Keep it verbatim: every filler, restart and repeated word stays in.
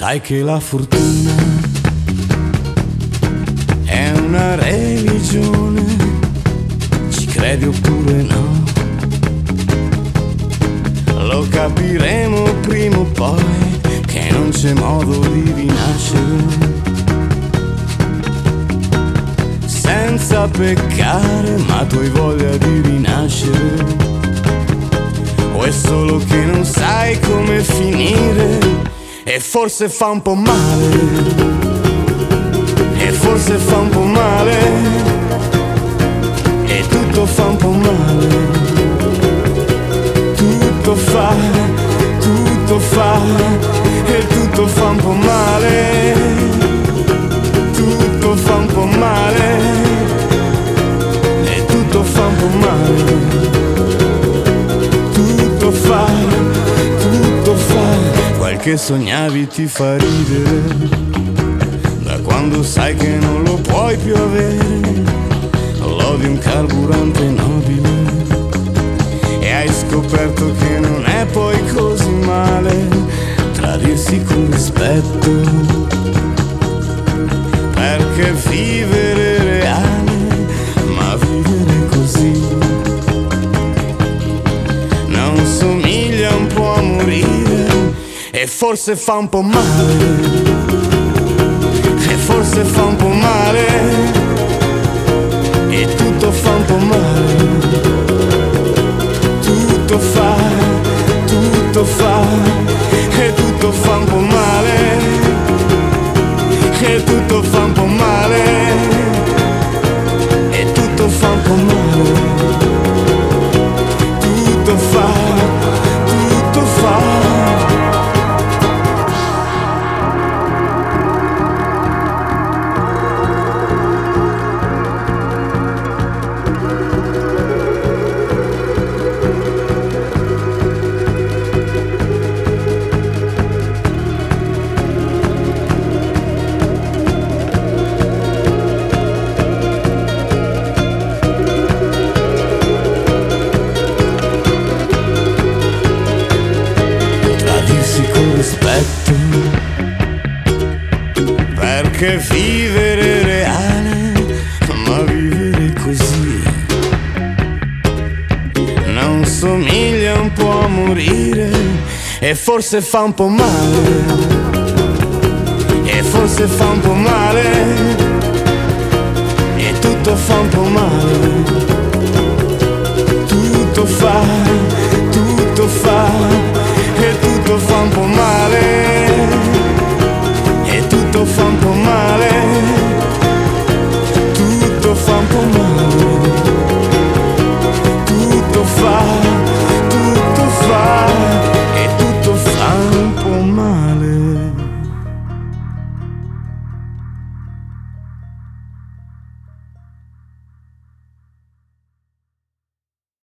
Sai che la fortuna è una religione, ci credi oppure no? Lo capiremo prima o poi che non c'è modo di rinascere senza peccare, ma tu hai voglia di rinascere. O è solo che non sai come finire e forse fa un po' male, e forse fa un po' male, e tutto fa un po' male, tutto fa, tutto fa, e tutto fa un po' male, tutto fa un po' male, e tutto fa un po' male, tutto fa, tutto fa. Quel che sognavi ti fa ridere, da quando sai che non lo puoi più avere, l'odi un carburante nobile, e hai scoperto che non è poi così male tradirsi con rispetto, perché vivere è reale, ma vivere così non somiglia un po' a morire. E forse fa un po' male, e forse fa un po' male, e tutto fa un po' male, tutto fa, tutto fa, e tutto fa un po' male, e tutto fa un po' male, e tutto fa un po' male, tutto fa, tutto fa. Perché vivere è reale, ma vivere così non somiglia un po' a morire. E forse fa un po' male, e forse fa un po' male, e tutto fa un po' male, tutto fa, tutto fa.